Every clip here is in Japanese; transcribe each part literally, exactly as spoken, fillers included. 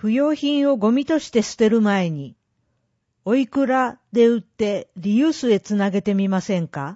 不用品をゴミとして捨てる前に、おいくらで売ってリユースへつなげてみませんか？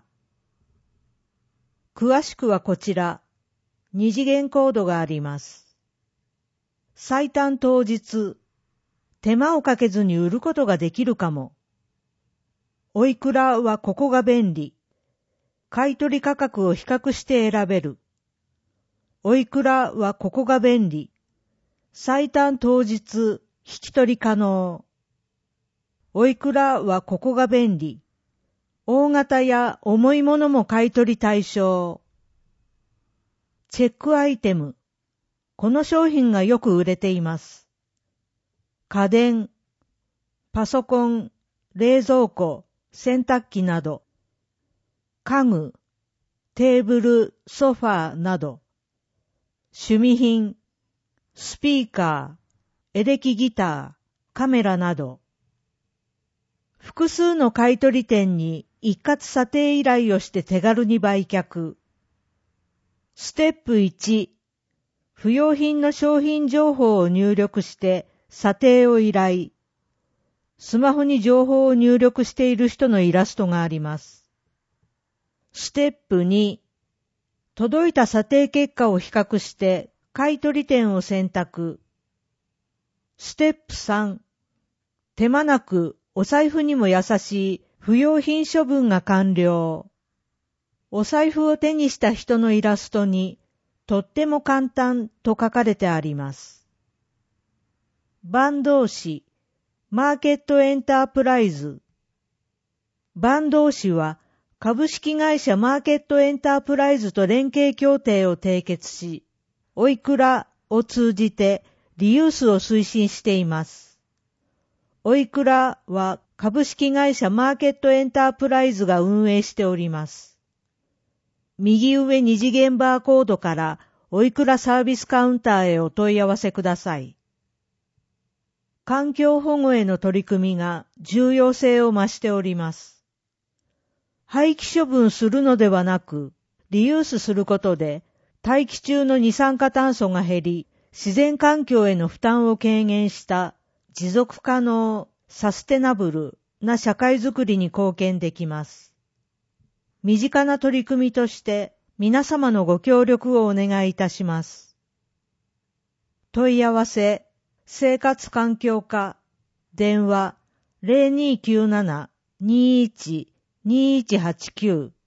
詳しくはこちら、二次元コードがあります。最短当日、手間をかけずに売ることができるかも。おいくらはここが便利。買取価格を比較して選べる。おいくらはここが便利。最短当日、引き取り可能。おいくらはここが便利。大型や重いものも買い取り対象。チェックアイテム。この商品がよく売れています。家電、パソコン、冷蔵庫、洗濯機など。家具、テーブル、ソファーなど。趣味品、スピーカー、エレキギター、カメラなど。複数の買取店に一括査定依頼をして手軽に売却。ステップいち、不用品の商品情報を入力して査定を依頼。スマホに情報を入力している人のイラストがあります。ステップに、届いた査定結果を比較して買取店を選択。ステップさん、手間なくお財布にも優しい不用品処分が完了。お財布を手にした人のイラストに、とっても簡単と書かれてあります。坂東市、マーケットエンタープライズ。坂東市は株式会社マーケットエンタープライズと連携協定を締結し、おいくらを通じてリユースを推進しています。おいくらは株式会社マーケットエンタープライズが運営しております。右上二次元バーコードからおいくらサービスカウンターへお問い合わせください。環境保護への取り組みが重要性を増しております。廃棄処分するのではなく、リユースすることで大気中の二酸化炭素が減り、自然環境への負担を軽減した持続可能、サステナブルな社会づくりに貢献できます。身近な取り組みとして皆様のご協力をお願いいたします。問い合わせ、生活環境課、電話 ゼロにーきゅうなな にーいち にーいちはちきゅう。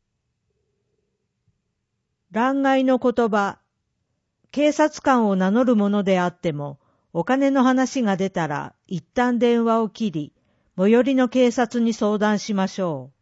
欄外の言葉、警察官を名乗るものであっても、お金の話が出たら一旦電話を切り、最寄りの警察に相談しましょう。